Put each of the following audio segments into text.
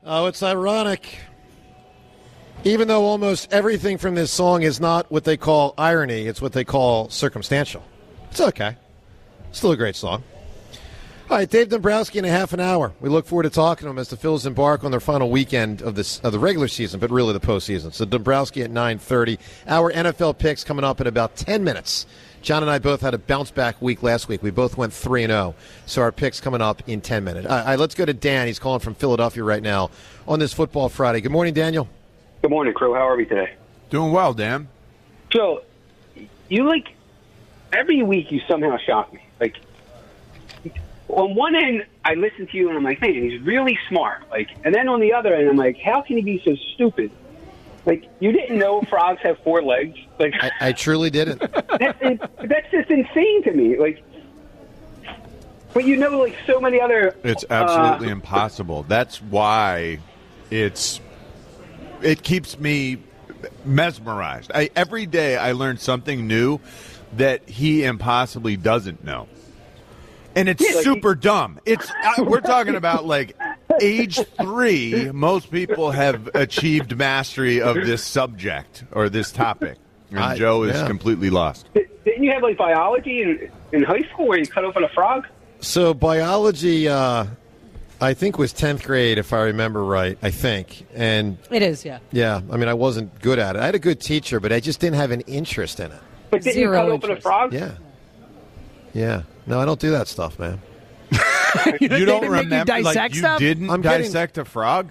Oh, it's ironic. Even though almost everything from this song is not what they call irony, it's what they call circumstantial. It's okay. Still a great song. All right, Dave Dombrowski in a half an hour. We look forward to talking to him as the Phils embark on their final weekend of the regular season, but really the postseason. So Dombrowski at 9:30. Our NFL picks coming up in about 10 minutes. John and I both had a bounce-back week last week. We both went 3-0, so our picks coming up in 10 minutes. All right, let's go to Dan. He's calling from Philadelphia right now on this Football Friday. Good morning, Daniel. Good morning, crew. How are we today? Doing well, Dan. So, every week you somehow shock me. On one end, I listen to you and I'm like, man, he's really smart. And then on the other end, I'm like, how can he be so stupid? You didn't know frogs have 4 legs. I truly didn't. That's just insane to me. But so many other. It's absolutely impossible. That's why it keeps me mesmerized. Every day I learn something new that he impossibly doesn't know. And it's super dumb. We're talking about age 3. Most people have achieved mastery of this subject or this topic, and Joe is completely lost. Didn't you have biology in high school where you cut open a frog? So biology, I think was 10th grade, if I remember right. I think, and it is, yeah. Yeah, I mean, I wasn't good at it. I had a good teacher, but I just didn't have an interest in it. But didn't you cut open a frog? Yeah. No, I don't do that stuff, man. You don't remember? You dissect stuff? You didn't dissect a frog?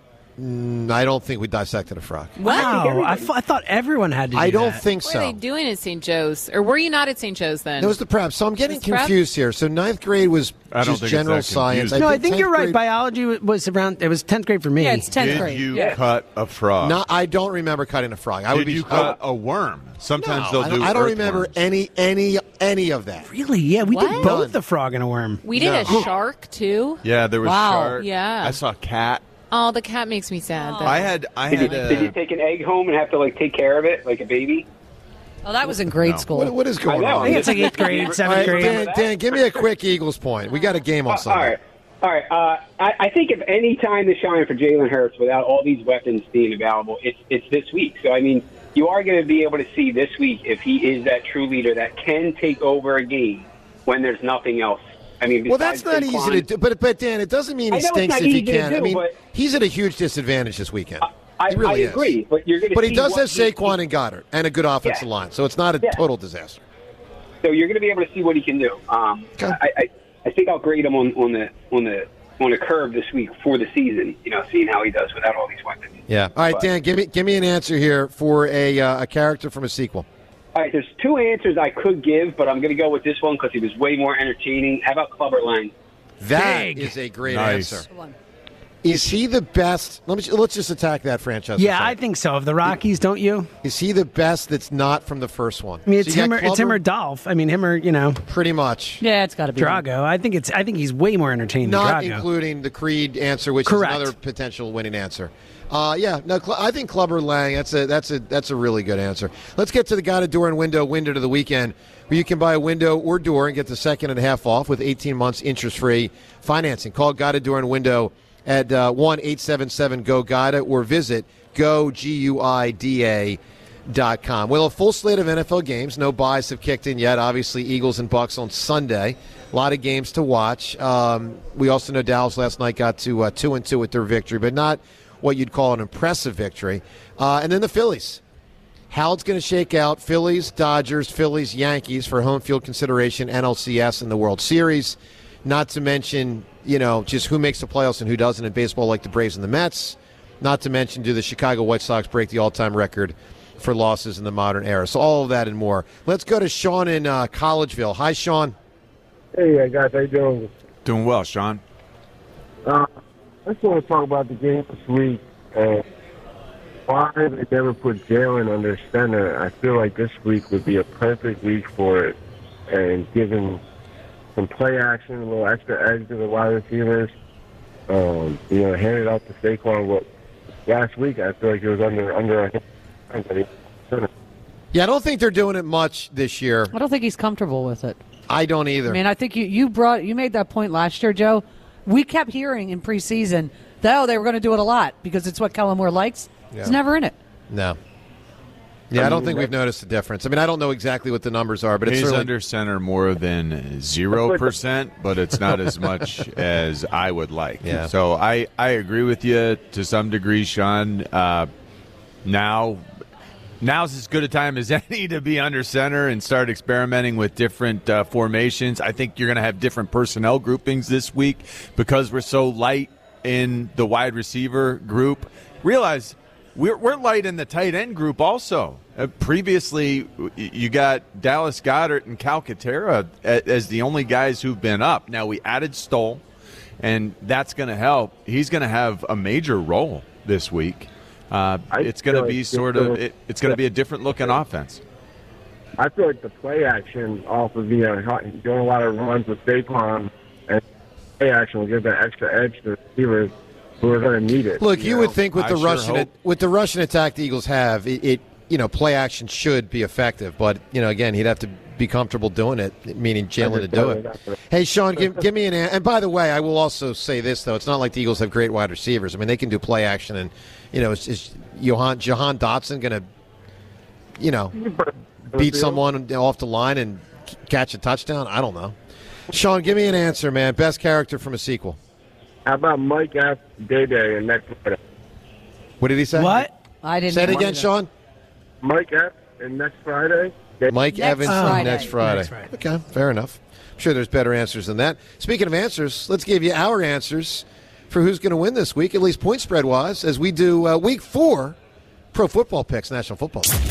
I don't think we dissected a frog. Wow, I thought everyone had to do that. I don't think so. What are they doing at St. Joe's? Or were you not at St. Joe's then? It was the prep. So I'm getting confused here. So 9th grade was just general science. I think you're right. Biology was around, it was 10th grade for me. Yeah, it's 10th grade. Did you cut a frog? No, I don't remember cutting a frog. Did you cut a worm? Sometimes they'll do I don't remember earthworms. any of that. Really? Yeah, we What? did both a frog and a worm. We did a shark, too. Yeah, there was shark. Yeah. I saw a cat. Oh, the cat makes me sad. Did you take an egg home and have to take care of it like a baby? Oh, that was in grade school. What is going on? I think it's 8th grade, 7th grade. Dan, give me a quick Eagles point. We got a game on Sunday. All right. I think if any time to shine for Jalen Hurts without all these weapons being available, it's this week. So, I mean, you are going to be able to see this week if he is that true leader that can take over a game when there's nothing else. I mean, well, that's not easy to do. But Dan, it doesn't mean he stinks if he can. I mean, he's at a huge disadvantage this weekend. I agree, but you're going to. But he does have Saquon and Goddard and a good offensive line, so it's not a total disaster. So you're going to be able to see what he can do. I think I'll grade him on the curve this week for the season. Seeing how he does without all these weapons. Yeah. All right, Dan, give me an answer here for a character from a sequel. All right, there's 2 answers I could give, but I'm going to go with this one because he was way more entertaining. How about Clubber Lang? That is a great answer. Is he the best? Let's just attack that franchise. Yeah, I think so. Of the Rockies, don't you? Is he the best that's not from the first one? I mean, it's him or Dolph. I mean, him or, Pretty much. Yeah, it's got to be Drago. I think he's way more entertaining than Drago. Not including the Creed answer, which is another potential winning answer. I think Clubber Lang. That's a really good answer. Let's get to the Got a Door and Window to the weekend, where you can buy a window or door and get the second and a half off with 18 months interest-free financing. Call Got a Door and Window at 1-877-GO-GATA or visit GoGuida.com. Well, a full slate of NFL games. No buys have kicked in yet. Obviously, Eagles and Bucks on Sunday. A lot of games to watch. We also know Dallas last night got to 2-2 with their victory, but not what you'd call an impressive victory. And then the Phillies. How it's going to shake out. Phillies, Dodgers, Phillies, Yankees for home field consideration, NLCS and the World Series. Not to mention, just who makes the playoffs and who doesn't in baseball, like the Braves and the Mets. Not to mention, do the Chicago White Sox break the all-time record for losses in the modern era? So all of that and more. Let's go to Sean in Collegeville. Hi, Sean. Hey, guys. How you doing? Doing well, Sean. I just want to talk about the game this week. Why they never put Jalen under center? I feel like this week would be a perfect week for it, and given some play action, a little extra edge to the wide receivers. Hand it out to Saquon. Well, last week I feel like it was under a center. Yeah, I don't think they're doing it much this year. I don't think he's comfortable with it. I don't either. I mean, I think you made that point last year, Joe. We kept hearing in preseason No, they were going to do it a lot because it's what Kellen Moore likes. Yeah. He's never in it. No. Yeah, I don't think we've noticed a difference. I mean, I don't know exactly what the numbers are, but it's He's certainly under center more than 0%, but it's not as much as I would like. Yeah. So I agree with you to some degree, Sean. Now's as good a time as any to be under center and start experimenting with different formations. I think you're going to have different personnel groupings this week because we're so light in the wide receiver group. Realize we're light in the tight end group also. Previously, you got Dallas Goedert and Calcaterra as the only guys who've been up. Now we added Stoll, and that's going to help. He's going to have a major role this week. It's going to be it's going to be a different looking offense. I feel like the play action off of doing a lot of runs with Saquon and play action will give that extra edge to the receivers who are going to need it. Look, you would think with the with the Russian attack the Eagles have, it play action should be effective, but again, he'd have to be comfortable doing it, meaning Jalen to do it. Hey, Sean, give me an answer. And by the way, I will also say this though: it's not like the Eagles have great wide receivers. I mean, they can do play action, and is Jahan Dotson going to beat someone off the line and catch a touchdown? I don't know. Sean, give me an answer, man. Best character from a sequel. How about Mike F. Day and next Friday? What did he say? What? I didn't Say it know again, that. Sean. Mike F. and next Friday. Mike Next Evans Friday. next Friday. Next Friday. Okay, fair enough. I'm sure there's better answers than that. Speaking of answers, let's give you our answers for who's going to win this week, at least point spread wise, as we do Week 4 Pro Football Picks, National Football League.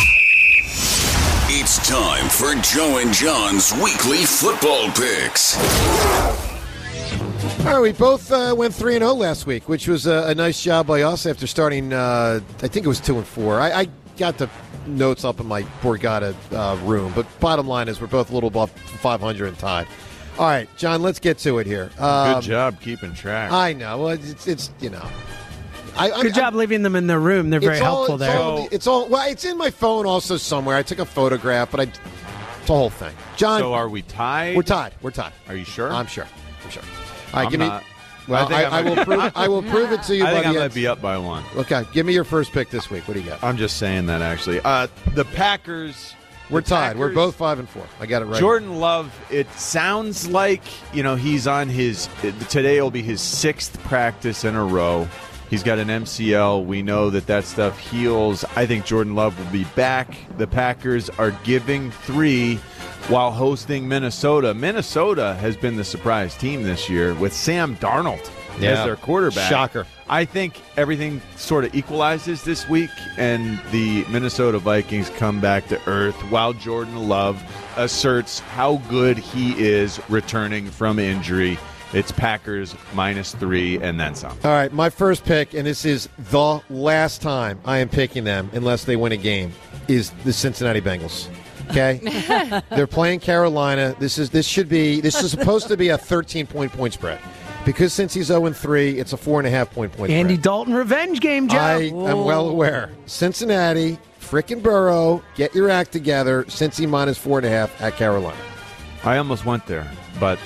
It's time for Joe and John's Weekly Football Picks. All right, we both went 3-0 last week, which was a nice job by us after starting, I think it was 2-4. I got the notes up in my Borgata room, but bottom line is we're both a little above 500 and tied. All right, John, let's get to it here. Good job keeping track. I know. Well, it's Good job leaving them in their room. They're very helpful there. It's in my phone also somewhere. I took a photograph, but it's a whole thing. John, So are we tied? we're tied. Are you sure? I'm sure. All right, I'm give me. not. Well, I think I will prove it to you. I think by I the might end. be up by one. Okay, give me your first pick this week. What do you got? I'm just saying that actually. The Packers. We're the tied. We're Packers- both 5-4. I got it right. Jordan Love, it sounds like, he's on today will be his 6th practice in a row. He's got an MCL. We know that stuff heals. I think Jordan Love will be back. The Packers are giving 3 while hosting Minnesota. Minnesota has been the surprise team this year with Sam Darnold as their quarterback. Shocker. I think everything sort of equalizes this week, and the Minnesota Vikings come back to earth while Jordan Love asserts how good he is returning from injury. It's Packers -3 and then some. All right, my first pick, and this is the last time I am picking them unless they win a game, is the Cincinnati Bengals. Okay, they're playing Carolina. This is supposed to be a 13-point spread. Because since he's 0-3, it's a 4.5 point spread. Andy Dalton revenge game, Joe. I am well aware. Cincinnati, frickin' Burrow, get your act together. Cincy -4.5 at Carolina. I almost went there, but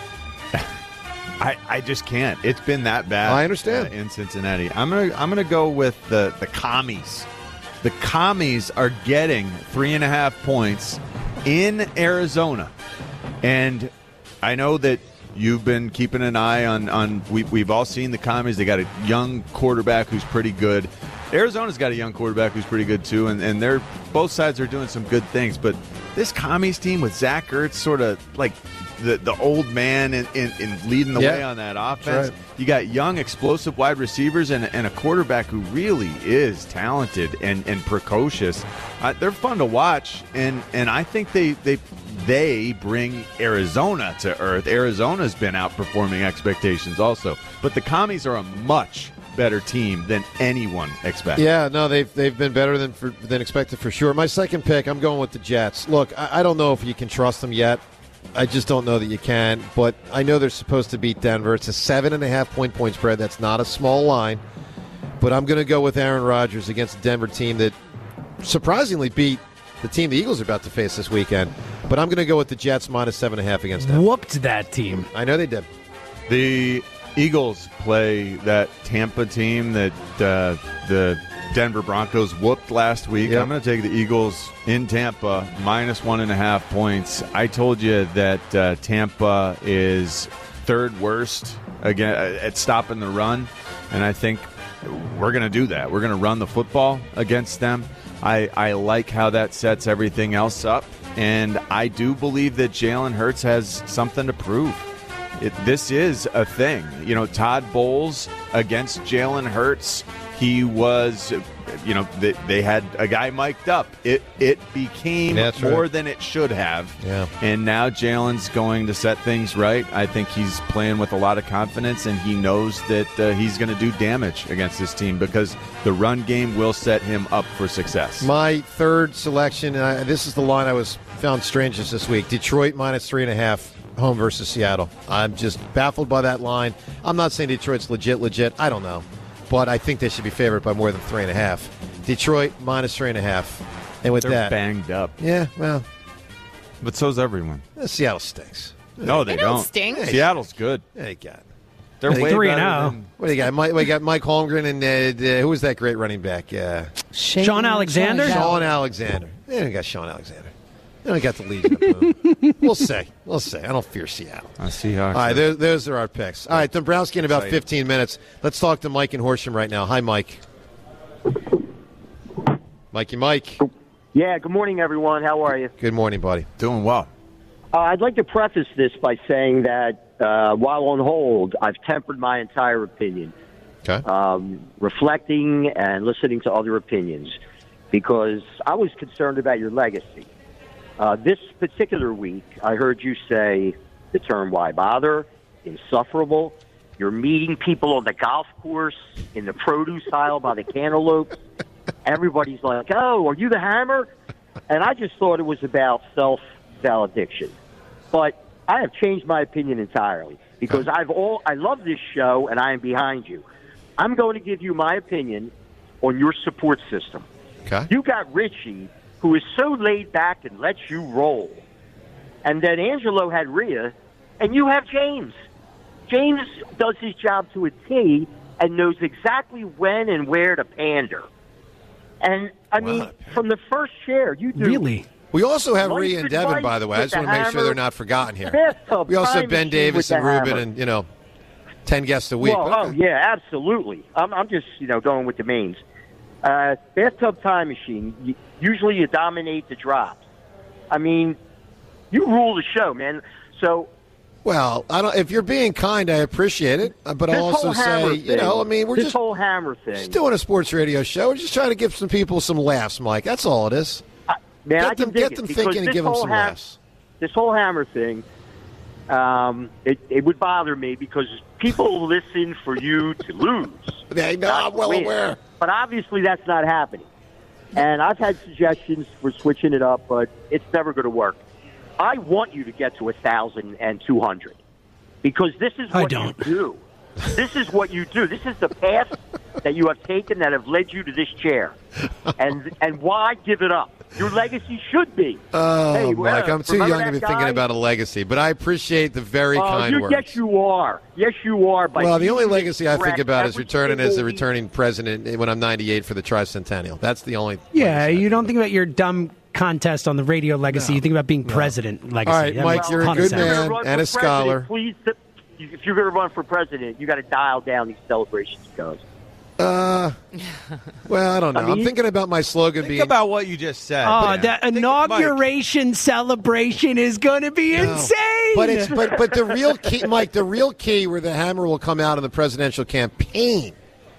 I just can't. It's been that bad. I understand. In Cincinnati. I'm gonna go with the Commies. The Commies are getting 3.5 points in Arizona, and I know that you've been keeping an eye on we've all seen the Commies. They got a young quarterback who's pretty good. Arizona's got a young quarterback who's pretty good too, and they're both sides are doing some good things. But this Commies team with Zach Ertz sort of like the old man in leading the way on that offense. Right. You got young, explosive wide receivers and a quarterback who really is talented and precocious. They're fun to watch, and I think they bring Arizona to earth. Arizona's been outperforming expectations also. But the Commies are a much better team than anyone expected. Yeah, no, they've been better than expected for sure. My second pick, I'm going with the Jets. Look, I don't know if you can trust them yet. I just don't know that you can, but I know they're supposed to beat Denver. It's a 7.5 point spread. That's not a small line, but I'm going to go with Aaron Rodgers against the Denver team that surprisingly beat the team the Eagles are about to face this weekend. But I'm going to go with the Jets -7.5 against them. Whooped that team. I know they did. The Eagles play that Tampa team that the Denver Broncos whooped last week. Yep. I'm going to take the Eagles in Tampa, minus 1.5 points. I told you that Tampa is third worst again at stopping the run, and I think we're going to do that. We're going to run the football against them. I like how that sets everything else up, and I do believe that Jalen Hurts has something to prove. This is a thing. You know, Todd Bowles against Jalen Hurts, he was, they had a guy mic'd up. It became more than it should have. Yeah. And now Jalen's going to set things right. I think he's playing with a lot of confidence, and he knows that he's going to do damage against this team because the run game will set him up for success. My third selection, this is the line I was found strangest this week, Detroit minus 3.5. Home versus Seattle. I'm just baffled by that line. I'm not saying Detroit's legit. I don't know. But I think they should be favored by more than 3.5. Detroit minus 3.5. And with They're banged up. Yeah, well. But so's everyone. Seattle stinks. No, they don't. Stink. Seattle's good. They got. They're way 3-0. What do you got? We got Mike Holmgren and who was that great running back? Sean Alexander? Sean Alexander. They don't got Sean Alexander. They don't got the Legion of Boom. We'll see. I don't fear Seattle. Seahawks. All right, those are our picks. All right, Dombrowski in about 15 minutes. Let's talk to Mike in Horsham right now. Hi, Mike. Mike. Yeah, good morning, everyone. How are you? Good morning, buddy. Doing well. I'd like to preface this by saying that while on hold, I've tempered my entire opinion, reflecting and listening to other opinions, because I was concerned about your legacy. This particular week, I heard you say the term "why bother," insufferable. You're meeting people on the golf course, in the produce aisle by the cantaloupes. Everybody's like, "Oh, are you the Hammer?" And I just thought it was about self-valediction. But I have changed my opinion entirely because I love this show and I am behind you. I'm going to give you my opinion on your support system. Okay. You got Richie, who is so laid back and lets you roll. And then Angelo had Rhea, and you have James. James does his job to a T and knows exactly when and where to pander. And, I mean, from the first share, you do. Really? We also have Rhea and Devin, by the way. I just want to make sure they're not forgotten here. We also have Ben Davis and Ruben and, 10 guests a week. Well, oh, yeah, absolutely. I'm just, going with the mains. Bathtub Time Machine, usually you dominate the drops. I mean, you rule the show, man. So, well, if you're being kind, I appreciate it. But I'll also say, we're this just whole Hammer thing. Just doing a sports radio show. We're just trying to give some people some laughs, Mike. That's all it is. Man, get them thinking and give them some laughs. This whole Hammer thing, it would bother me because people listen for you to lose. I'm well aware. But obviously that's not happening. And I've had suggestions for switching it up, but it's never going to work. I want you to get to 1,200 because this is what you do. This is what you do. This is the path that you have taken that have led you to this chair. And why give it up? Your legacy should be. Oh, Mike, I'm too young to be thinking about a legacy, but I appreciate the very kind words. Yes, you are. Yes, you are. Well, the only legacy I think about is returning as the returning president when I'm 98 for the tricentennial. That's the only. Yeah, you don't think about your dumb contest on the radio legacy. No. You think about being president legacy. All right, Mike, you're a good man and a scholar. Please, if you're going to run for president, you got to dial down these celebrations, guys. Well, I don't know. I'm thinking about my slogan being about what you just said. Oh, that inauguration celebration is going to be insane. But the real key, Mike, where the hammer will come out in the presidential campaign,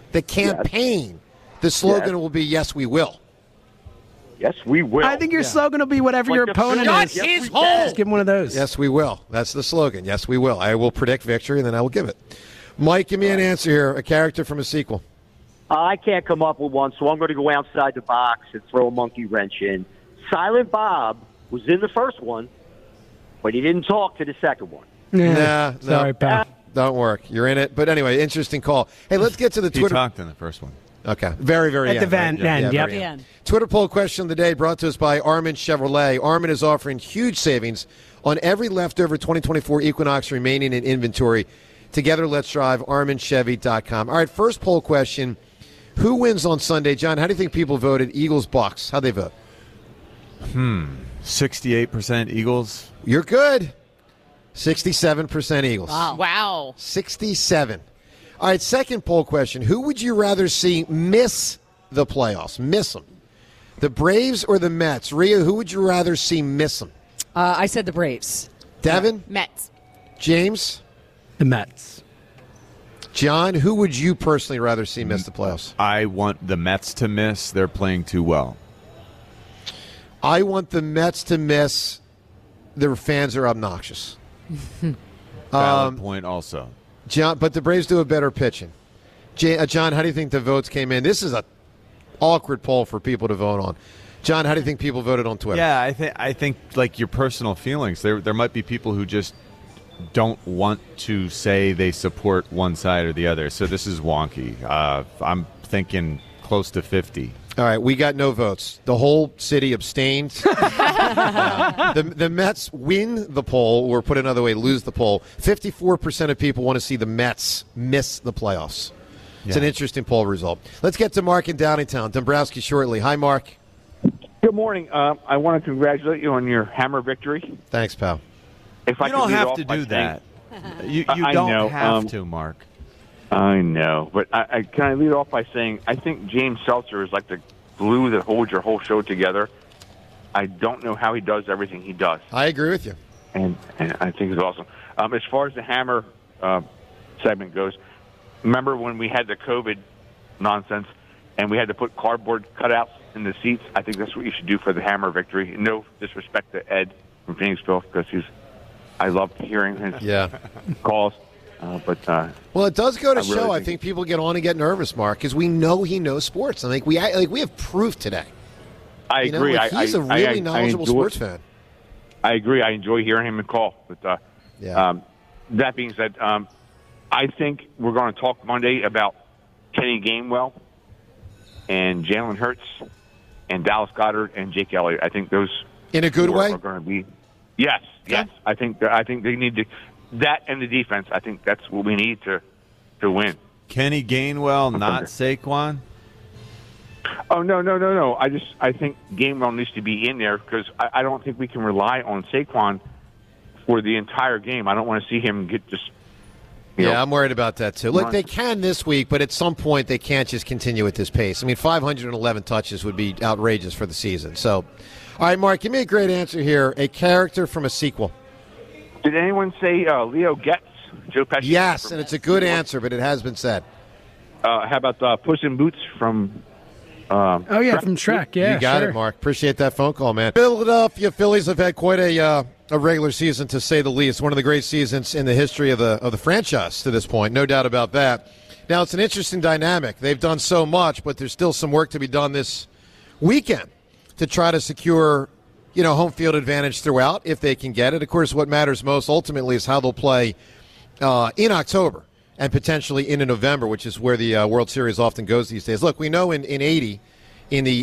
the slogan will be "Yes, we will." Yes, we will. I think your slogan will be whatever your opponent is. Just give him one of those. Yes, we will. That's the slogan. Yes, we will. I will predict victory, and then I will give it. Mike, give me an answer here. A character from a sequel. I can't come up with one, so I'm going to go outside the box and throw a monkey wrench in. Silent Bob was in the first one, but he didn't talk to the second one. Yeah. Sorry, pal. Don't work. You're in it. But anyway, interesting call. Hey, let's get to the Twitter. He talked in the first one. Okay. Very, very end. At the end, end. Twitter poll question of the day brought to us by Armin Chevrolet. Armin is offering huge savings on every leftover 2024 Equinox remaining in inventory. Together, let's drive, ArminChevy.com. All right, first poll question. Who wins on Sunday? John, how do you think people voted? Eagles, Bucks. How'd they vote? 68% Eagles. You're good. 67% Eagles. Wow. 67. All right, second poll question. Who would you rather see miss the playoffs? Miss them. The Braves or the Mets? Rhea, who would you rather see miss them? I said the Braves. Devin? Mets. James? The Mets. John, who would you personally rather see miss the playoffs? I want the Mets to miss. They're playing too well. I want the Mets to miss. Their fans are obnoxious. Valid point also. John, but the Braves do have better pitching. John, how do you think the votes came in? This is a awkward poll for people to vote on. John, how do you think people voted on Twitter? Yeah, I think like your personal feelings. There might be people who just don't want to say they support one side or the other. So this is wonky. I'm thinking close to 50. All right, we got no votes. The whole city abstained. The Mets win the poll, or put another way, lose the poll. 54% of people want to see the Mets miss the playoffs. It's an interesting poll result. Let's get to Mark in Downingtown. Dombrowski shortly. Hi, Mark. Good morning. I want to congratulate you on your Hammer victory. Thanks, pal. You don't have to do that. You don't have to, Mark. I know, but can I lead it off by saying I think James Seltzer is like the glue that holds your whole show together. I don't know how he does everything he does. I agree with you. And I think it's awesome. As far as the Hammer segment goes, remember when we had the COVID nonsense and we had to put cardboard cutouts in the seats? I think that's what you should do for the Hammer victory. No disrespect to Ed from Phoenixville, because I love hearing his calls. Well, it does go to show. I think people get on and get nervous, Mark, because we know he knows sports. I think we have proof today. I agree. He's a really knowledgeable sports fan. I agree. I enjoy hearing him call. But that being said, I think we're going to talk Monday about Kenny Gainwell and Jalen Hurts and Dallas Goedert and Jake Elliott. I think those in a good way are going to be. Yes. I think they need to. That and the defense, I think that's what we need to win. Kenny Gainwell, not Saquon? Oh, no. I think Gainwell needs to be in there because I don't think we can rely on Saquon for the entire game. I don't want to see him get just... I'm worried about that, too. Look, they can this week, but at some point they can't just continue at this pace. I mean, 511 touches would be outrageous for the season. So, all right, Mark, give me a great answer here. A character from a sequel. Did anyone say Leo Getz, Joe Pesci? Yes, and it's a good answer, but it has been said. How about Puss in Boots from... from Shrek, yeah. You got it, Mark. Appreciate that phone call, man. Philadelphia Phillies have had quite a regular season, to say the least. One of the great seasons in the history of the franchise to this point, no doubt about that. Now, it's an interesting dynamic. They've done so much, but there's still some work to be done this weekend to try to secure home field advantage throughout, if they can get it. Of course, what matters most ultimately is how they'll play in October and potentially into November, which is where the World Series often goes these days. Look, we know in 80, in the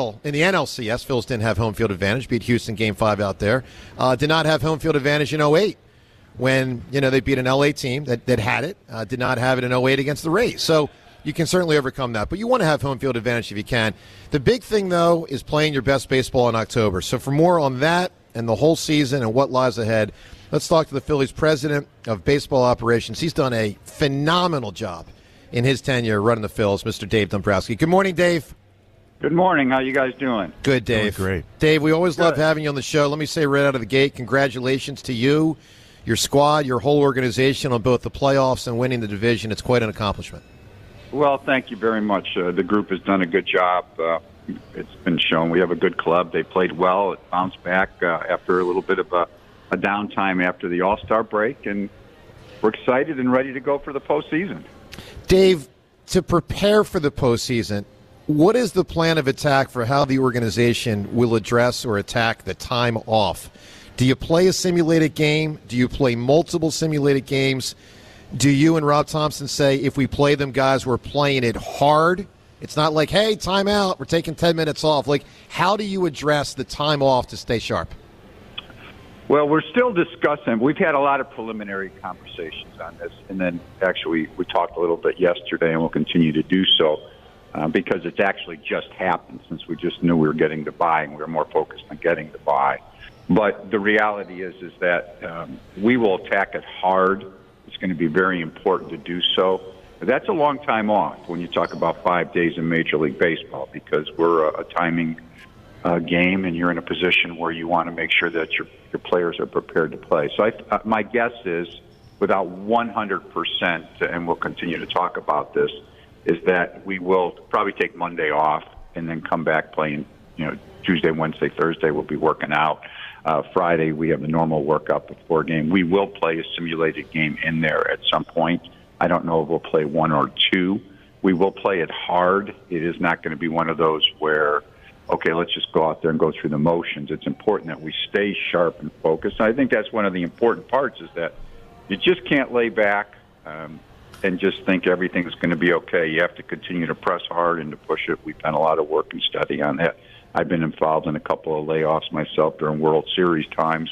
NLCS, Phils didn't have home field advantage, beat Houston Game 5 out there. Did not have home field advantage in 08 when, they beat an LA team that had it. Did not have it in 08 against the Rays. So you can certainly overcome that, but you want to have home field advantage if you can. The big thing, though, is playing your best baseball in October. So for more on that and the whole season and what lies ahead, let's talk to the Phillies president of baseball operations. He's done a phenomenal job in his tenure running the Phils, Mr. Dave Dombrowski. Good morning, Dave. Good morning. How you guys doing? Good, Dave. Doing great. Dave, we always love having you on the show. Let me say right out of the gate, congratulations to you, your squad, your whole organization on both the playoffs and winning the division. It's quite an accomplishment. Well, thank you very much. The group has done a good job. It's been shown we have a good club. They played well. It bounced back after a little bit of a downtime after the All-Star break, and we're excited and ready to go for the postseason. Dave, to prepare for the postseason, what is the plan of attack for how the organization will address or attack the time off? Do you play a simulated game? Do you play multiple simulated games? Do you and Rob Thompson say, if we play them, guys, we're playing it hard? It's not like, hey, time out, we're taking 10 minutes off. Like, how do you address the time off to stay sharp? Well, we're still discussing. We've had a lot of preliminary conversations on this, and then actually we talked a little bit yesterday, and we'll continue to do so because it's actually just happened since we just knew we were getting the bye, and we were more focused on getting the bye. But the reality is that we will attack it hard. It's going to be very important to do so. That's a long time off when you talk about 5 days in Major League Baseball because we're a timing game, and you're in a position where you want to make sure that your players are prepared to play. So my guess is, without 100%, and we'll continue to talk about this, is that we will probably take Monday off and then come back playing, Tuesday, Wednesday, Thursday we'll be working out. Friday we have the normal workout before game. We will play a simulated game in there at some point. I don't know if we'll play one or two. We will play it hard. It is not going to be one of those where, okay, let's just go out there and go through the motions. It's important that we stay sharp and focused. And I think that's one of the important parts is that you just can't lay back and just think everything's going to be okay. You have to continue to press hard and to push it. We've done a lot of work and study on that. I've been involved in a couple of layoffs myself during World Series times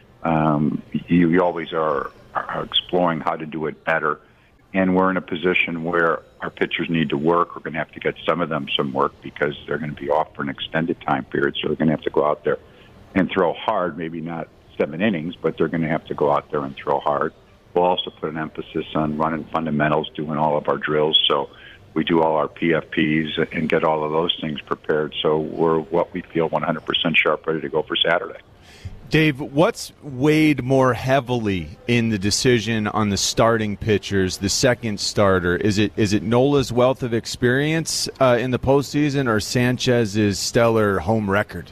that you always are exploring how to do it better. And we're in a position where our pitchers need to work. We're going to have to get some of them some work because they're going to be off for an extended time period. So they're going to have to go out there and throw hard, maybe not 7 innings, but they're going to have to go out there and throw hard. We'll also put an emphasis on running fundamentals, doing all of our drills. So we do all our PFPs and get all of those things prepared. So we're what we feel 100% sharp, ready to go for Saturday. Dave, what's weighed more heavily in the decision on the starting pitchers, the second starter? Is it Nola's wealth of experience in the postseason or Sanchez's stellar home record?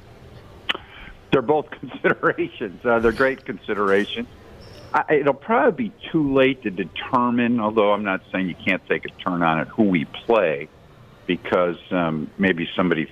They're both considerations. They're great considerations. It'll probably be too late to determine, although I'm not saying you can't take a turn on it, who we play, because maybe somebody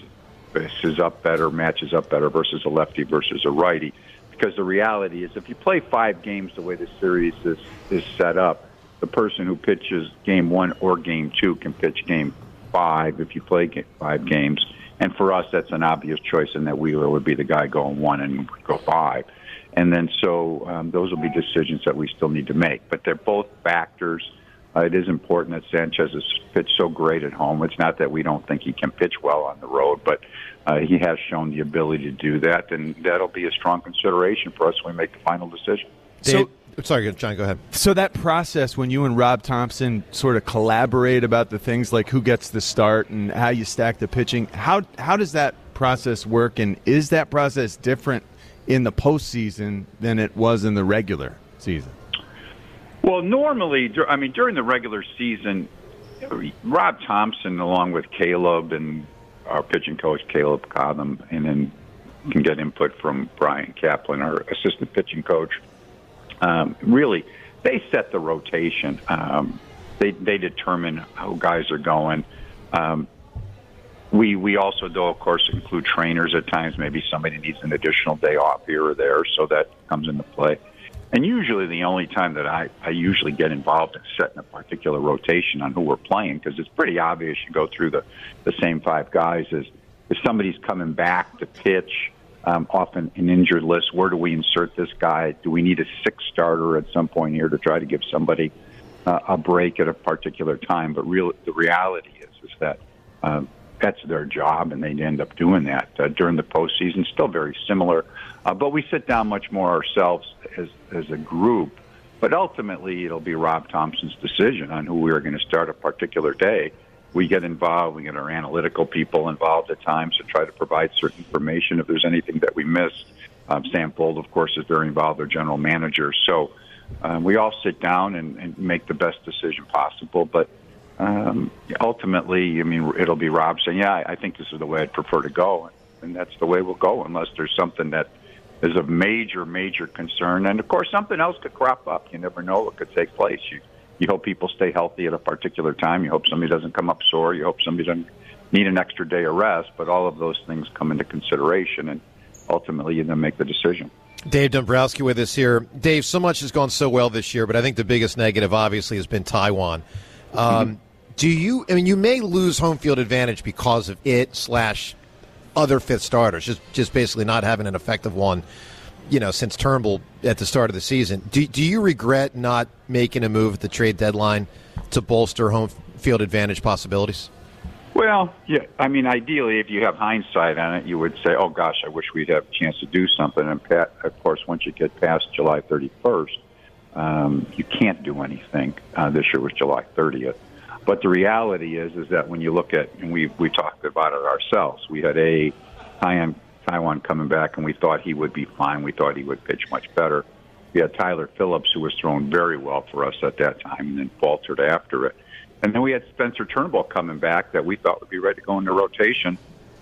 faces up better, matches up better versus a lefty versus a righty. Because the reality is if you play 5 games the way the series is set up, the person who pitches game 1 or game 2 can pitch game 5 if you play 5 games. And for us, that's an obvious choice in that Wheeler would be the guy going 1 and go 5. And then so those will be decisions that we still need to make. But they're both factors. It is important that Sanchez has pitched so great at home. It's not that we don't think he can pitch well on the road, but he has shown the ability to do that, and that'll be a strong consideration for us when we make the final decision. Sorry, John, go ahead. So that process when you and Rob Thompson sort of collaborate about the things like who gets the start and how you stack the pitching, how does that process work, and is that process different in the postseason than it was in the regular season? Well, normally, during the regular season, Rob Thompson, along with Caleb and our pitching coach, Caleb Cobham, and then can get input from Brian Kaplan, our assistant pitching coach, really, they set the rotation. They determine how guys are going. We also, though, of course, include trainers at times. Maybe somebody needs an additional day off here or there, so that comes into play. And usually the only time that I usually get involved in setting a particular rotation on who we're playing, because it's pretty obvious you go through the same 5 guys, is if somebody's coming back to pitch, often an injured list, where do we insert this guy? Do we need a 6th starter at some point here to try to give somebody a break at a particular time? But the reality is that that's their job, and they end up doing that during the postseason. Still very similar, but we sit down much more ourselves as a group. But ultimately, it'll be Rob Thompson's decision on who we are going to start a particular day. We get involved. We get our analytical people involved at times to try to provide certain information if there's anything that we missed. Sam Fold, of course, is very involved, our general manager. So we all sit down and make the best decision possible. But ultimately, it'll be Rob saying, yeah, I think this is the way I'd prefer to go. And that's the way we'll go unless there's something that is of major, major concern. And, of course, something else could crop up. You never know what could take place. You hope people stay healthy at a particular time. You hope somebody doesn't come up sore. You hope somebody doesn't need an extra day of rest. But all of those things come into consideration, and ultimately you then make the decision. Dave Dombrowski with us here. Dave, so much has gone so well this year, but I think the biggest negative obviously has been Taijuan. You may lose home field advantage because of it / other 5th starters, just basically not having an effective one since Turnbull at the start of the season. Do you regret not making a move at the trade deadline to bolster home field advantage possibilities? Well, yeah. I mean, ideally, if you have hindsight on it, you would say, oh, gosh, I wish we'd have a chance to do something. And, of course, once you get past July 31st, you can't do anything. This year was July 30th. But the reality is that when you look at, and we talked about it ourselves, we had Taiwan coming back, and we thought he would be fine. We thought he would pitch much better. We had Tyler Phillips, who was throwing very well for us at that time, and then faltered after it. And then we had Spencer Turnbull coming back that we thought would be ready to go into rotation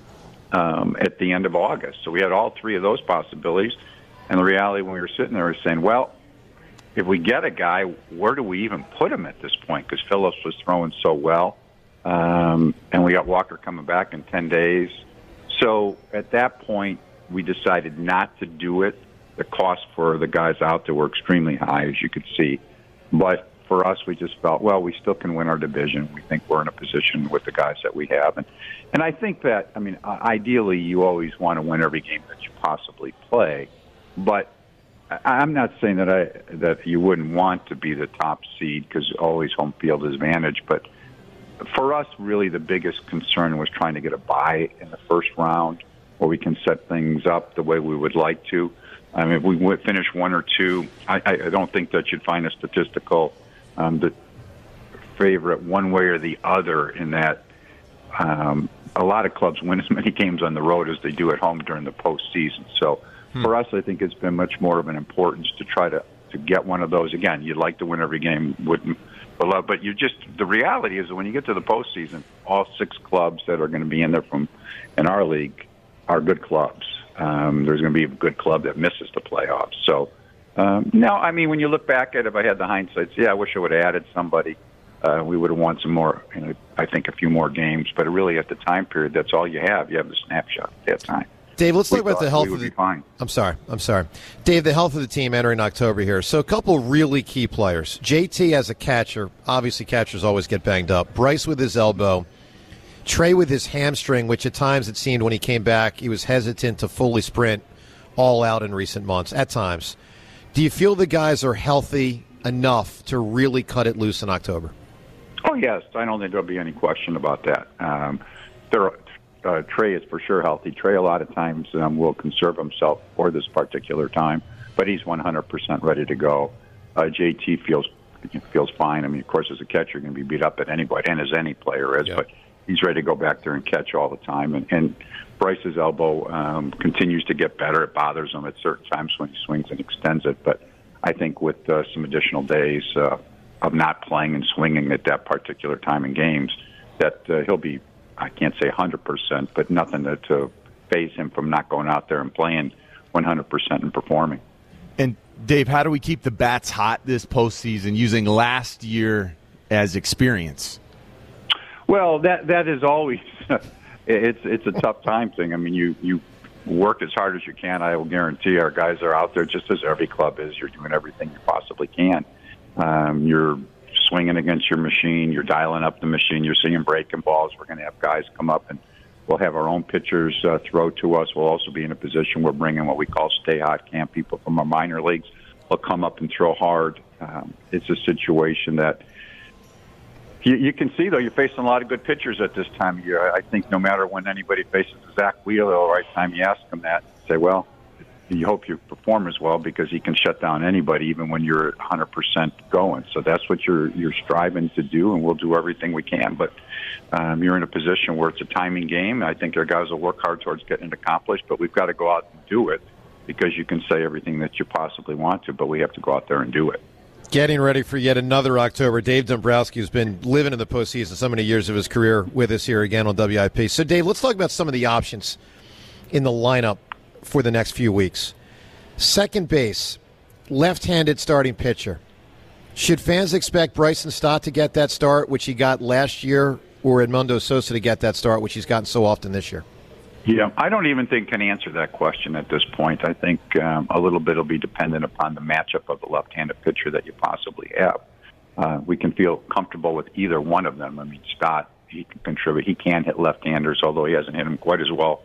at the end of August. So we had all three of those possibilities. And the reality when we were sitting there was saying, well, if we get a guy, where do we even put him at this point? Because Phillips was throwing so well. And we got Walker coming back in 10 days. So at that point, we decided not to do it. The cost for the guys out there were extremely high, as you could see. But for us, we just felt, well, we still can win our division. We think we're in a position with the guys that we have. And I think that, I mean, ideally, you always want to win every game that you possibly play. But I'm not saying that you wouldn't want to be the top seed because always home field advantage. But for us, really, the biggest concern was trying to get a bye in the first round where we can set things up the way we would like to. I mean, if we would finish 1 or 2, I don't think that you'd find a statistical the favorite one way or the other in that a lot of clubs win as many games on the road as they do at home during the postseason. So for us, I think it's been much more of an importance to try to get one of those. Again, you'd like to win every game, but the reality is that when you get to the postseason, all 6 clubs that are going to be in there in our league are good clubs. There's going to be a good club that misses the playoffs. So, no, I mean, when you look back at it, if I had the hindsight, I wish I would have added somebody. We would have won some more, I think a few more games. But really, at the time period, that's all you have. You have the snapshot at that time. Dave, let's talk about the health of the team. I'm sorry. Dave, the health of the team entering October here. So a couple really key players. JT as a catcher, obviously catchers always get banged up. Bryce with his elbow. Trey with his hamstring, which at times it seemed when he came back, he was hesitant to fully sprint all out in recent months, at times. Do you feel the guys are healthy enough to really cut it loose in October? Oh, yes. I don't think there'll be any question about that. Trey is for sure healthy. Trey, a lot of times, will conserve himself for this particular time, but he's 100% ready to go. JT feels fine. I mean, of course, as a catcher, you're going to be beat up at anybody, and as any player is, but he's ready to go back there and catch all the time. And Bryce's elbow continues to get better. It bothers him at certain times when he swings and extends it, but I think with some additional days of not playing and swinging at that particular time in games, that he'll be, I can't say 100%, but nothing to phase him from not going out there and playing 100% and performing. And, Dave, how do we keep the bats hot this postseason using last year as experience? Well, that is always it's a tough time thing. I mean, you work as hard as you can. I will guarantee our guys are out there just as every club is. You're doing everything you possibly can. You're swinging against your machine. You're dialing up the machine. You're seeing breaking balls. We're going to have guys come up, and we'll have our own pitchers throw to us. We'll also be in a position we're bringing what we call stay hot camp people from our minor leagues. Will come up and throw hard. It's a situation that you can see, though, you're facing a lot of good pitchers at this time of year. I think no matter when anybody faces Zach Wheeler, the right time you ask him that, say, well, you hope you perform as well because he can shut down anybody even when you're 100% going. So that's what you're striving to do, and we'll do everything we can. But you're in a position where it's a timing game. I think our guys will work hard towards getting it accomplished, but we've got to go out and do it because you can say everything that you possibly want to, but we have to go out there and do it. Getting ready for yet another October. Dave Dombrowski has been living in the postseason so many years of his career with us here again on WIP. So, Dave, let's talk about some of the options in the lineup for the next few weeks. Second base, left-handed starting pitcher. Should fans expect Bryson Stott to get that start, which he got last year, or Edmundo Sosa to get that start, which he's gotten so often this year? Yeah, I don't even think can answer that question at this point. I think a little bit will be dependent upon the matchup of the left-handed pitcher that you possibly have. We can feel comfortable with either one of them. I mean, Stott, he can contribute. He can hit left-handers, although he hasn't hit them quite as well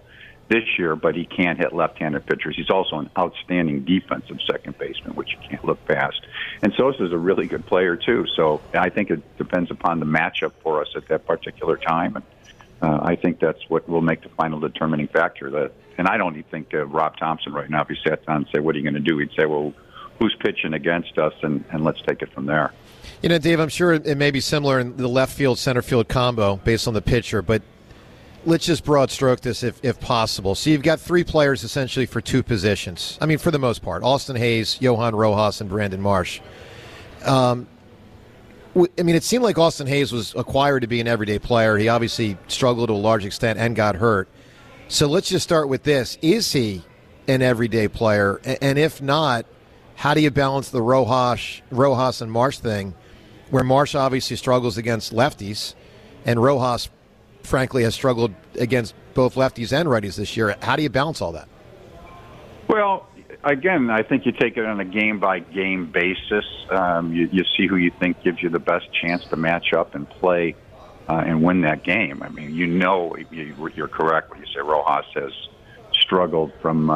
this year, but he can't hit left-handed pitchers. He's also an outstanding defensive second baseman, which you can't look past. And Sosa's a really good player, too. So I think it depends upon the matchup for us at that particular time. And I think that's what will make the final determining factor. And I don't even think Rob Thompson right now, if he sat down and said, what are you going to do? He'd say, well, who's pitching against us, and let's take it from there. You know, Dave, I'm sure it may be similar in the left field, center field combo based on the pitcher, but let's just broad stroke this if possible. So you've got three players essentially for two positions. I mean, for the most part, Austin Hayes, Johan Rojas, and Brandon Marsh. I mean, it seemed like Austin Hayes was acquired to be an everyday player. He obviously struggled to a large extent and got hurt. So let's just start with this. Is he an everyday player? And if not, how do you balance the Rojas and Marsh thing, where Marsh obviously struggles against lefties, and Rojas, frankly, has struggled against both lefties and righties this year? How do you balance all that? Well, again, I think you take it on a game-by-game basis. You see who you think gives you the best chance to match up and play and win that game. I mean, you're correct when you say Rojas has struggled from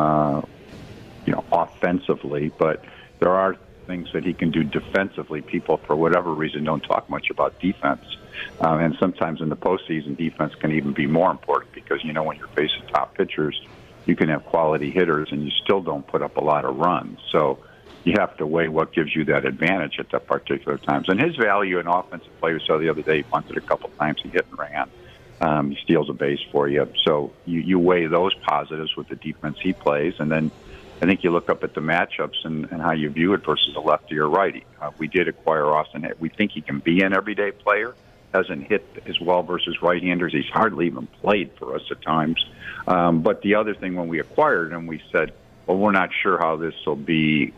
offensively, but there are things that he can do defensively. People, for whatever reason, don't talk much about defense. And sometimes in the postseason, defense can even be more important because, when you're facing top pitchers, you can have quality hitters and you still don't put up a lot of runs. So you have to weigh what gives you that advantage at that particular times. And his value in offensive play, we saw the other day, he bunted a couple times, he hit and ran. He steals a base for you. So you weigh those positives with the defense he plays, and then I think you look up at the matchups and how you view it versus a lefty or righty. We did acquire Austin. We think he can be an everyday player. Hasn't hit as well versus right-handers. He's hardly even played for us at times. But the other thing, when we acquired him, we said, well, we're not sure how this will be,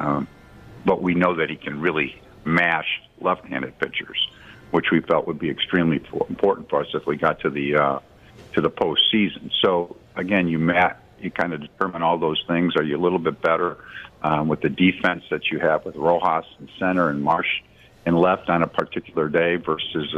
but we know that he can really mash left-handed pitchers, which we felt would be extremely important for us if we got to the postseason. So, again, you kind of determine all those things. Are you a little bit better with the defense that you have with Rojas in center and Marsh in left on a particular day versus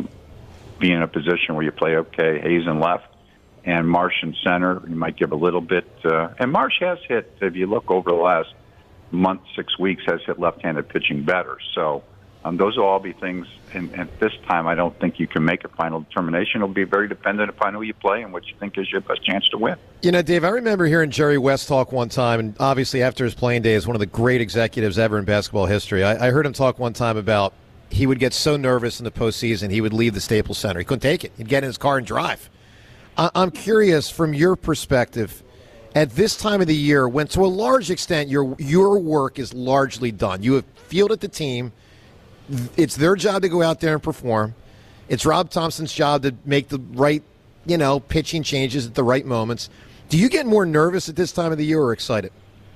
being in a position where you play, okay, Hayes in left and Marsh in center? You might give a little bit. And Marsh has hit, if you look over the last month, 6 weeks, has hit left-handed pitching better. So those will all be things, and at this time I don't think you can make a final determination. It'll be very dependent upon who you play and what you think is your best chance to win. Dave, I remember hearing Jerry West talk one time, and obviously after his playing days, one of the great executives ever in basketball history. I heard him talk one time about he would get so nervous in the postseason he would leave the Staples Center. He couldn't take it. He'd get in his car and drive. I'm curious, from your perspective, at this time of the year, when to a large extent your work is largely done, you have fielded the team. It's their job to go out there and perform. It's Rob Thompson's job to make the right, pitching changes at the right moments. Do you get more nervous at this time of the year or excited?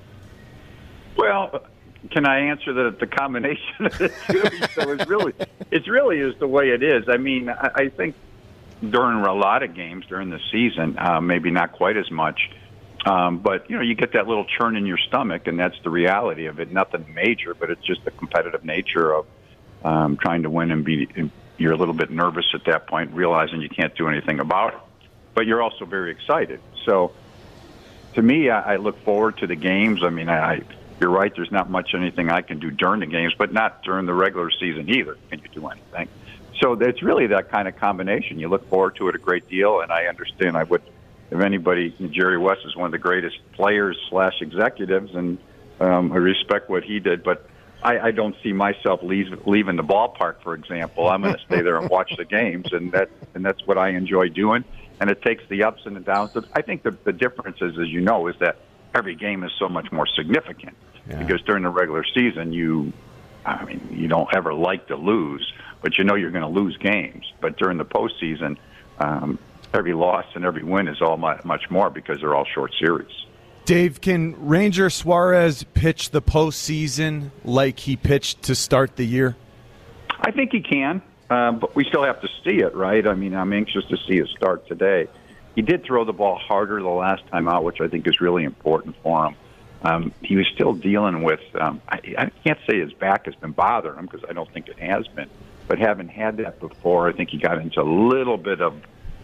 Well, can I answer the combination of the two? So it really is the way it is. I mean, I think during a lot of games during the season, maybe not quite as much, but you get that little churn in your stomach, and that's the reality of it. Nothing major, but it's just the competitive nature of trying to win and you're a little bit nervous at that point, realizing you can't do anything about it. But you're also very excited. So to me, I look forward to the games. I mean, you're right, there's not much anything I can do during the games, but not during the regular season either can you do anything. So it's really that kind of combination. You look forward to it a great deal, and I understand if anybody, Jerry West is one of the greatest players / executives, and I respect what he did, but I don't see myself leaving the ballpark, for example. I'm going to stay there and watch the games, and that's what I enjoy doing. And it takes the ups and the downs. I think the difference is, as you know, is that every game is so much more significant. Yeah. Because during the regular season, you don't ever like to lose, but you're going to lose games. But during the postseason, every loss and every win is all much more because they're all short series. Dave, can Ranger Suarez pitch the postseason like he pitched to start the year? I think he can, but we still have to see it, right? I mean, I'm anxious to see his start today. He did throw the ball harder the last time out, which I think is really important for him. He was still dealing with, I can't say his back has been bothering him because I don't think it has been, but having had that before, I think he got into a little bit of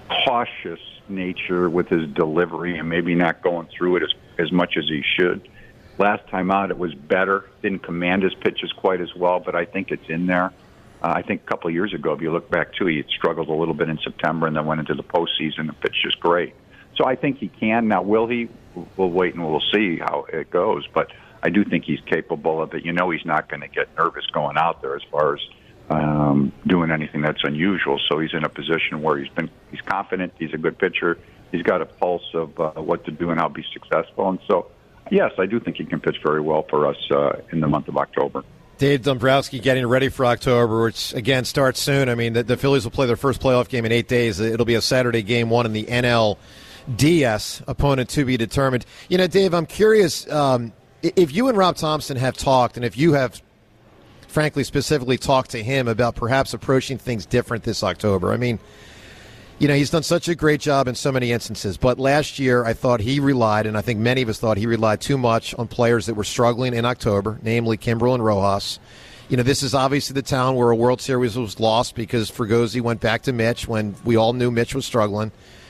cautious nature with his delivery and maybe not going through it as much as he should. Last time out, it was better. Didn't command his pitches quite as well, but I think it's in there. I think a couple of years ago, if you look back, too, he struggled a little bit in September and then went into the postseason and pitched just great. So I think he can. Now, will he? We'll wait and we'll see how it goes. But I do think he's capable of it. You know he's not going to get nervous going out there as far as doing anything that's unusual. So he's in a position where he's confident. He's a good pitcher. He's got a pulse of what to do and how to be successful. And so, yes, I do think he can pitch very well for us in the month of October. Dave Dombrowski getting ready for October, which, again, starts soon. I mean, the Phillies will play their first playoff game in 8 days. It'll be a Saturday game 1 in the NLDS, opponent to be determined. You know, Dave, I'm curious, if you and Rob Thompson have talked, and if you have, frankly, specifically talked to him about perhaps approaching things different this October. I mean, you know, he's done such a great job in so many instances, but last year I thought he relied, and I think many of us thought he relied too much on players that were struggling in October, namely Kimbrel and Rojas. You know, this is obviously the town where a World Series was lost because Fregosi went back to Mitch when we all knew Mitch was struggling.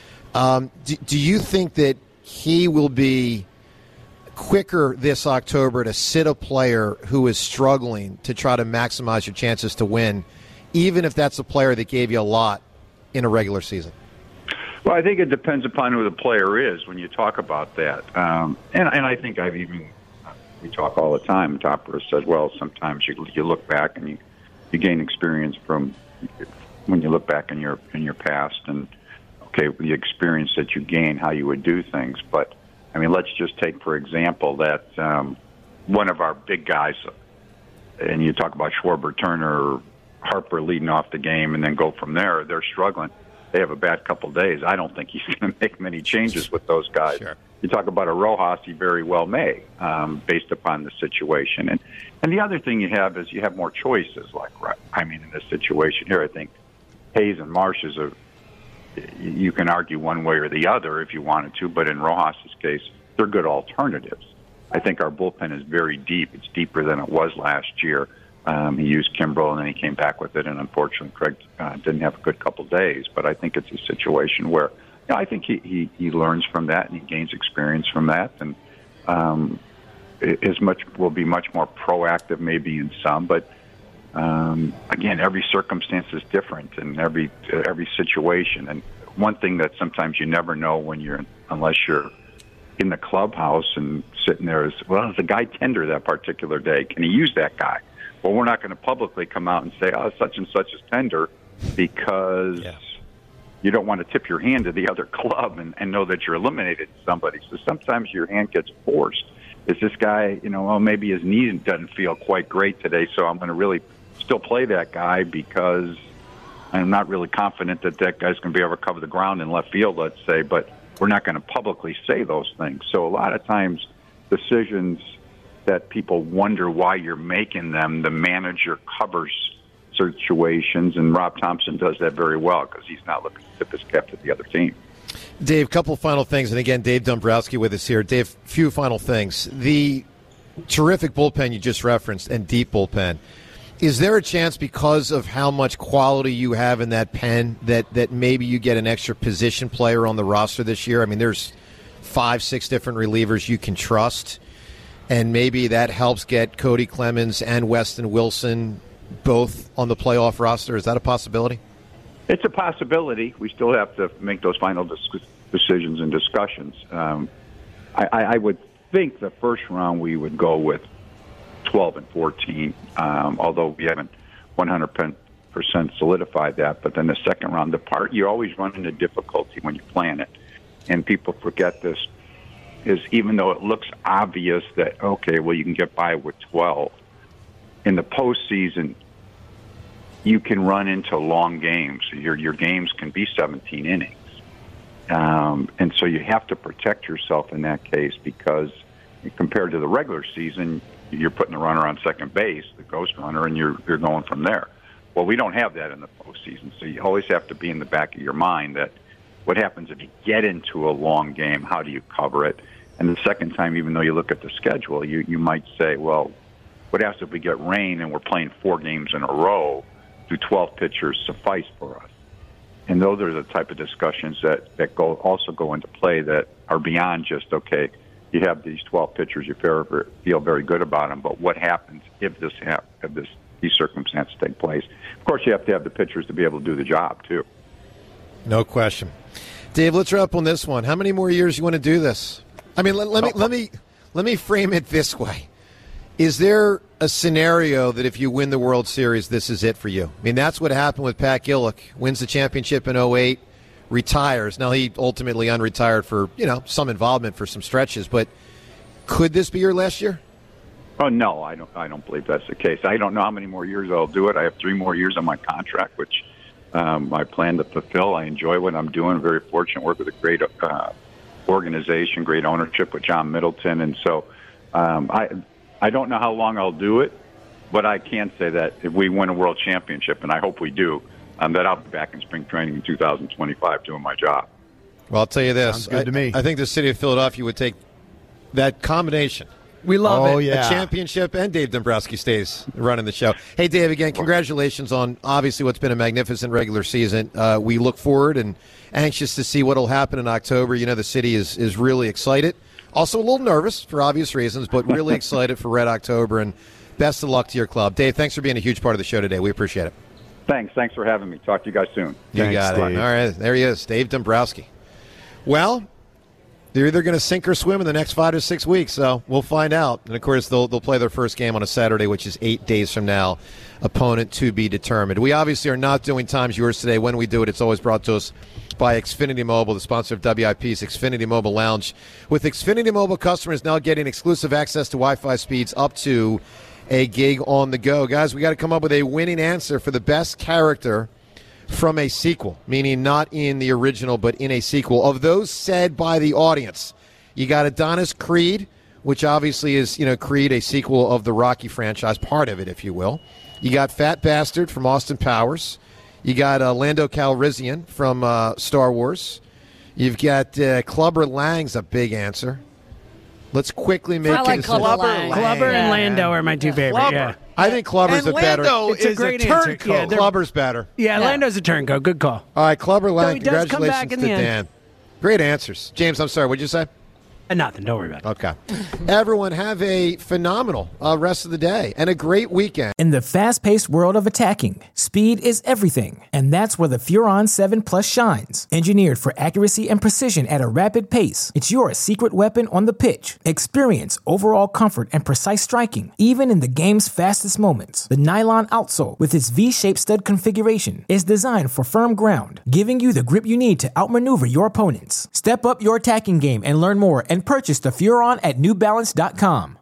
Do you think that he will be quicker this October to sit a player who is struggling to try to maximize your chances to win, even if that's a player that gave you a lot in a regular season? Well, I think it depends upon who the player is when you talk about that. And I think we talk all the time. Topper says, well, sometimes you look back and you gain experience from when you look back in your past and, okay, the experience that you gain, how you would do things. But, I mean, let's just take, for example, that one of our big guys, and you talk about Schwarber, Turner, Harper leading off the game and then go from there. They're struggling. They have a bad couple of days. I don't think he's going to make many changes with those guys. Sure. You talk about a Rojas, he very well may, based upon the situation. And the other thing you have is you have more choices. In this situation here, I think Hayes and Marsh you can argue one way or the other if you wanted to, but in Rojas's case, they're good alternatives. I think our bullpen is very deep. It's deeper than it was last year. He used Kimbrel, and then he came back with it, and unfortunately Craig didn't have a good couple days. But I think it's a situation where I think he learns from that, and he gains experience from that, and will be much more proactive maybe in some. But, again, every circumstance is different in every situation. And one thing that sometimes you never know unless you're in the clubhouse and sitting there is, well, is the guy tender that particular day? Can he use that guy? Well, we're not going to publicly come out and say, oh, such and such is tender, because you don't want to tip your hand to the other club and know that you're eliminated somebody. So sometimes your hand gets forced. Is this guy, maybe his knee doesn't feel quite great today, so I'm going to really still play that guy because I'm not really confident that guy's going to be able to cover the ground in left field, let's say, but we're not going to publicly say those things. So a lot of times decisions that people wonder why you're making them, the manager covers situations, and Rob Thompson does that very well because he's not looking to tip his cap to the other team. Dave, couple final things, and again, Dave Dombrowski with us here. Dave, few final things. The terrific bullpen you just referenced and deep bullpen, is there a chance because of how much quality you have in that pen that maybe you get an extra position player on the roster this year? I mean, there's 5-6 different relievers you can trust, and maybe that helps get Cody Clemens and Weston Wilson both on the playoff roster. Is that a possibility? It's a possibility. We still have to make those final decisions and discussions. I would think the first round we would go with 12 and 14, although we haven't 100% solidified that. But then the second round, the part you always run into difficulty when you plan it, and people forget this, is even though it looks obvious that, okay, well, you can get by with 12, in the postseason, you can run into long games. Your games can be 17 innings. And so you have to protect yourself in that case because compared to the regular season, you're putting the runner on second base, the ghost runner, and you're going from there. Well, we don't have that in the postseason, so you always have to be in the back of your mind that what happens if you get into a long game, how do you cover it? And the second time, even though you look at the schedule, you might say, well, what happens if we get rain and we're playing 4 games in a row? Do 12 pitchers suffice for us? And those are the type of discussions that also go into play that are beyond just, okay, you have these 12 pitchers, you feel very good about them, but what happens if these circumstances take place? Of course, you have to have the pitchers to be able to do the job, too. No question. Dave, let's wrap up on this one. How many more years you want to do this? I mean, let me frame it this way. Is there a scenario that if you win the World Series, this is it for you? I mean, that's what happened with Pat Gillick. Wins the championship in 2008, retires. Now, he ultimately unretired for, some involvement for some stretches, but could this be your last year? Oh, no, I don't believe that's the case. I don't know how many more years I'll do it. I have 3 more years on my contract, which I plan to fulfill. I enjoy what I'm doing. I'm very fortunate to work with a great organization, great ownership with John Middleton. And so I don't know how long I'll do it, but I can say that if we win a world championship, and I hope we do, that I'll be back in spring training in 2025 doing my job. Well, I'll tell you this. Sounds good to me. I think the city of Philadelphia would take that combination. We love it. Yeah. A championship, and Dave Dombrowski stays running the show. Hey, Dave, again, congratulations on obviously what's been a magnificent regular season. We look forward and anxious to see what will happen in October. The city is really excited. Also a little nervous for obvious reasons, but really excited for Red October, and best of luck to your club. Dave, thanks for being a huge part of the show today. We appreciate it. Thanks for having me. Talk to you guys soon. You got it. All right, there he is, Dave Dombrowski. Well, they're either going to sink or swim in the next 5 to 6 weeks, so we'll find out. And, of course, they'll play their first game on a Saturday, which is 8 days from now. Opponent to be determined. We obviously are not doing Times Yours today. When we do it, it's always brought to us by Xfinity Mobile, the sponsor of WIP's Xfinity Mobile Lounge. With Xfinity Mobile, customers now getting exclusive access to Wi-Fi speeds up to a gig on the go. Guys, we got to come up with a winning answer for the best character from a sequel, meaning not in the original, but in a sequel. Of those said by the audience, you got Adonis Creed, which obviously is, Creed, a sequel of the Rocky franchise, part of it, if you will. You got Fat Bastard from Austin Powers. You got Lando Calrissian from Star Wars. You've got Clubber Lang's a big answer. Let's quickly make it. Clubber and Lando are my two favorite. Yeah. I think Clubber's and a better. It's a great turncoat. Yeah, Clubber's better. Yeah, Lando's a turncoat. Good call. All right, Clubber Lang. So he does come back congratulations in to the Dan. end. Great answers, James. I'm sorry. What'd you say? Nothing. Don't worry about it. Okay. Everyone have a phenomenal rest of the day and a great weekend. In the fast-paced world of attacking, speed is everything, and that's where the Furon 7 Plus shines. Engineered for accuracy and precision at a rapid pace, it's your secret weapon on the pitch. Experience overall comfort and precise striking, even in the game's fastest moments. The nylon outsole, with its V-shaped stud configuration, is designed for firm ground, giving you the grip you need to outmaneuver your opponents. Step up your attacking game and learn more and purchase the Furon at NewBalance.com.